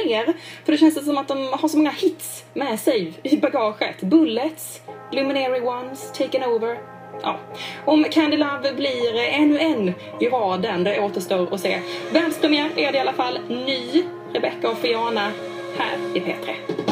mer. För det känns som att de har så många hits med sig i bagaget. Bullets, Luminary Ones, Taken Over. Ja. Om Candy Love blir ännu en i raden, det återstår att se. Världspremiär är det i alla fall. Ny Rebecca och Fiona här i P3.